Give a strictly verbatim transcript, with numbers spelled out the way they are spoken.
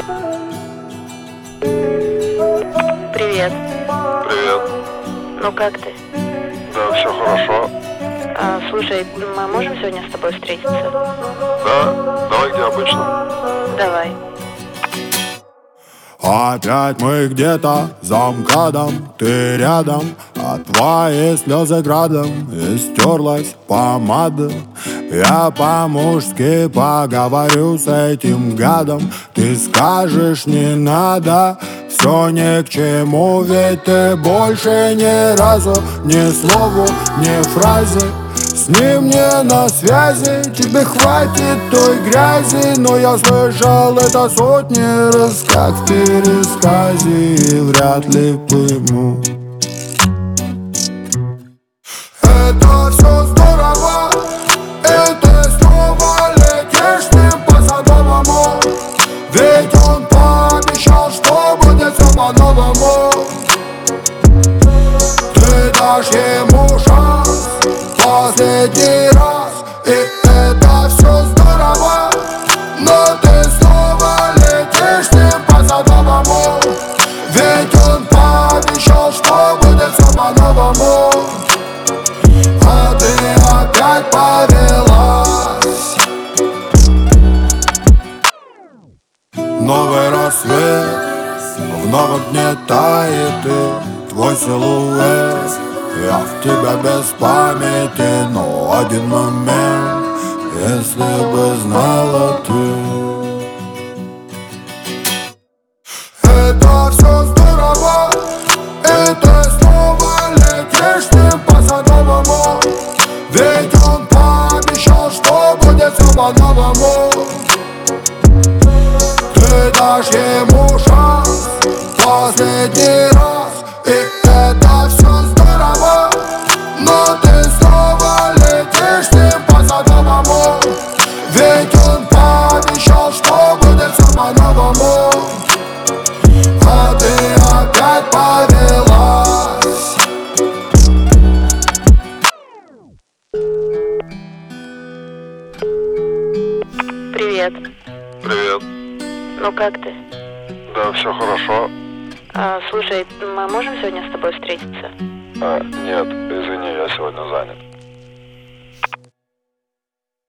Привет. Привет. Ну как ты? Да, все хорошо. А, слушай, мы можем сегодня с тобой встретиться? Да, давай где обычно. Давай. Опять мы где-то за МКАДом, ты рядом, а твои слезы градом истерлась помада. Я по-мужски поговорю с этим гадом. Ты скажешь не надо, все ни к чему, ведь ты больше ни разу ни слову, ни фразе с ним не на связи. Тебе хватит той грязи, но я слышал это сотни раз, как в пересказе, и вряд ли пойму. Это все здорово, и ты снова летишь с ним по Садовому, ведь он пообещал, что будет все по-новому. Ты дашь ему шанс последний раз, и это все здорово, но ты снова летишь с ним по Садовому, ведь он пообещал, что будет все по-новому. А ты опять повелась. Новый рассвет вновь гнетает, и твой силуэт. Я в тебя без памяти, но один момент, если бы знала ты. Это все здорово, и ты снова летишь с ним по Садовому, ведь он пообещал, что будет все по-новому. Ты дашь ему шанс последний раз, и это все здорово, но ты снова летишь с ним по Садовому, ведь он пообещал, что будет все по-новому. А ты опять повелась. Привет. Привет. Ну как ты? Да, все хорошо. А, слушай, мы можем сегодня с тобой встретиться? А, нет, извини, я сегодня занят.